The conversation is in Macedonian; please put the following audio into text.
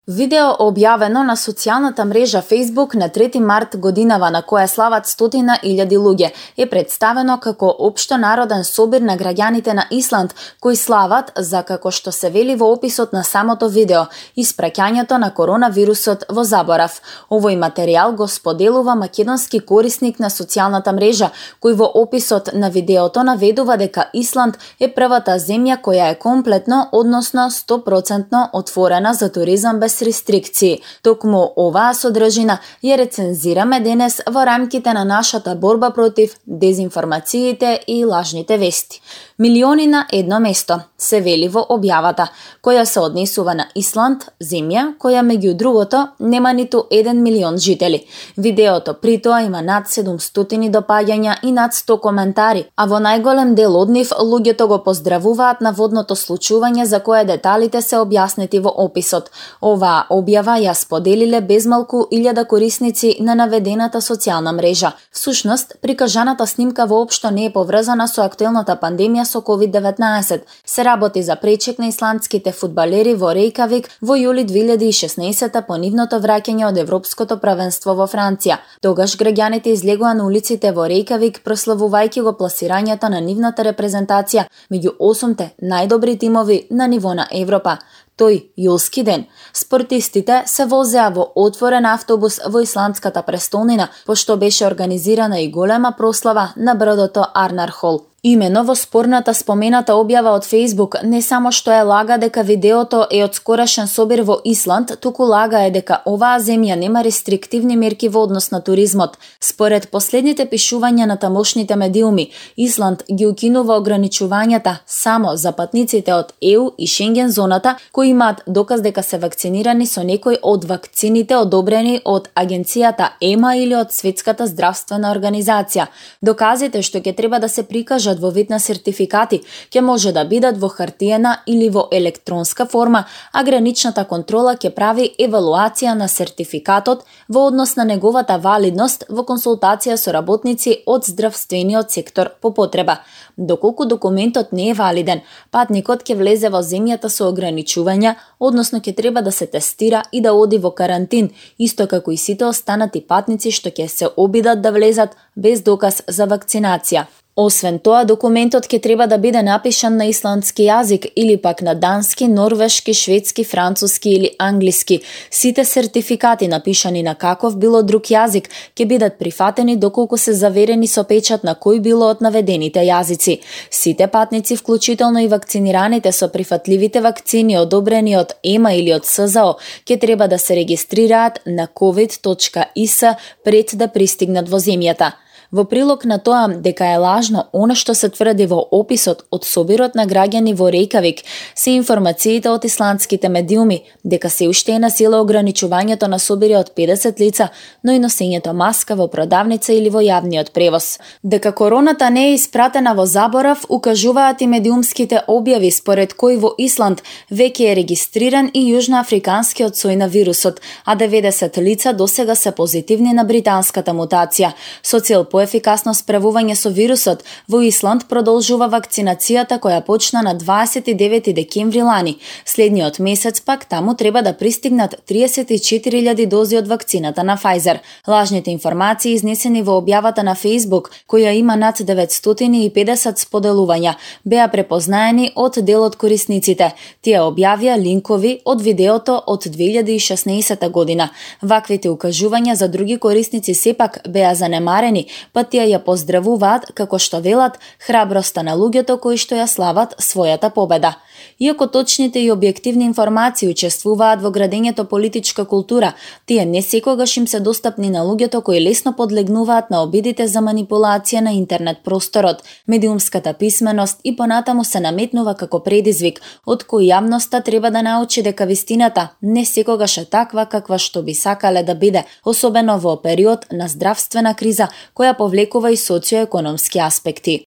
Видео објавено на социјалната мрежа Facebook на 3 март годинава на која слават 100.000 луѓе е представено како општонароден собир на граѓаните на Исланд кои слават за, како што се вели во описот на самото видео, испраќањето на коронавирусот во заборав. Овој материјал го споделува македонски корисник на социјалната мрежа, кој во описот на видеото наведува дека Исланд е првата земја која е комплетно, односно 100% отворена за туризам без рестрикции. Токму оваа содржина ја рецензираме денес во рамките на нашата борба против дезинформациите и лажните вести. Милиони на едно место, се вели во објавата, која се однесува на Исланд, земја која меѓу другото нема ниту 1 милион жители. Видеото притоа има над 700 допаѓања и над 100 коментари, а во најголем дел од нив луѓето го поздравуваат наводното случување за кое деталите се објаснети во описот. Оваа објава ја споделиле безмалку 1000 корисници на наведената социјална мрежа. Всушност, прикажаната снимка воопшто не е поврзана со актуелната пандемија со COVID-19. Се работи за пречек на исландските фудбалери во Рејкавик во јули 2016 по нивното враќање од Европското првенство во Франција. Тогаш граѓаните излегоа на улиците во Рејкавик прославувајќи го пласирањето на нивната репрезентација меѓу 8 најдобри тимови на ниво на Европа. Тој јулски ден, спортистите се возеа во отворен автобус во исландската престолнина, пошто беше организирана и голема прослава на бродото Арнархол. Имено во спорната спомената објава од Facebook не само што е лага дека видеото е од скорашен собир во Исланд, туку лага е дека оваа земја нема рестриктивни мерки во однос на туризмот. Според последните пишувања на тамошните медиуми, Исланд ги укинува ограничувањата само за патниците од ЕУ и Шенген зоната кои имаат доказ дека се вакцинирани со некој од вакцините одобрени од агенцијата ЕМА или од Светската здравствена организација. Доказите што ќе треба да се прикажат во вид на сертификати ќе може да бидат во хартиена или во електронска форма, а граничната контрола ќе прави евалуација на сертификатот во однос на неговата валидност во консултација со работници од здравствениот сектор по потреба. Доколку документот не е валиден, патникот ќе влезе во земјата со ограничувања, односно ќе треба да се тестира и да оди во карантин, исто како и сите останати патници што ќе се обидат да влезат без доказ за вакцинација. Освен тоа, документот ќе треба да биде напишан на исландски јазик или пак на дански, норвешки, шведски, француски или англиски. Сите сертификати напишани на каков било друг јазик ќе бидат прифатени доколку се заверени со печат на кој било од наведените јазици. Сите патници, вклучително и вакцинираните со прифатливите вакцини одобрени од ЕМА или од СЗО, ќе треба да се регистрираат на covid.is пред да пристигнат во земјата. Во прилог на тоа дека е лажно она што се тврди во описот од собирот на граѓани во Рејкавик, се информациите од исландските медиуми дека се уште е на сила ограничувањето на собири од 50 лица, но и носењето маска во продавница или во јавниот превоз. Дека короната не е испратена во заборав, укажуваат и медиумските објави според кои во Исланд веќе е регистриран и јужноафриканскиот сој на вирусот, а 90 лица досега се позитивни на британската мутација. Со цел поефикасно справување со вирусот, во Исланд продолжува вакцинацијата која почна на 29 декември лани. Следниот месец пак таму треба да пристигнат 34.000 дози од вакцината на Pfizer. Лажните информации изнесени во објавата на Facebook, која има над 950 споделувања, беа препознаени од дел од корисниците. Тие објавија линкови од видеото од 2016 година. Ваквите укажувања за други корисници сепак беа занемарени, па тие ја поздравуваат, како што велат, храброста на луѓето кои што ја слават својата победа. Иако точните и објективни информации учествуваат во градењето политичка култура, тие не секогаш им се достапни на луѓето кои лесно подлегнуваат на обидите за манипулација на интернет просторот. Медиумската писменост и понатаму се наметнува како предизвик, од кој јавноста треба да научи дека вистината не секогаш е таква каква што би сакале да биде, особено во период на здравствена криза која повлекува и социоекономски аспекти.